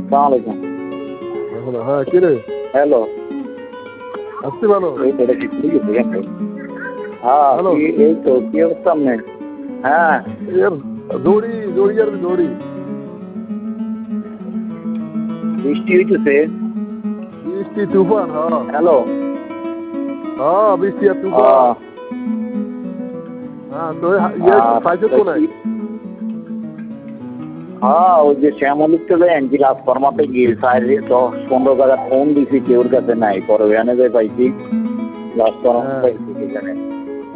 সালামালাইকুম। হ্যাঁ কি রে? হ্যালো, আসছি ভালো। এই তো এটা কি ঠিক আছে কেন? হ্যাঁ হ্যালো। এই তো কি অবস্থা আপনার? হ্যাঁ এর দৌড়ি দৌড়ি আর দৌড়ি বৃষ্টি হইতেছে। বৃষ্টি তুফান। হ্যাঁ হ্যালো, হ্যাঁ বৃষ্টি আর তুফান। হ্যাঁ হ্যাঁ তো ইয়ে পাইছো তো নাই? হ্যাঁ ওই যে শ্যামলিতে যাই আনছি লাস্ট ফরমাতে গিয়ে 10-15 টাকা ফোন দিছি কেউর কাছে নাই, পরে ওখানে যাই পাইছি লাস্ট ফরমাতে পাইছি সেখানে।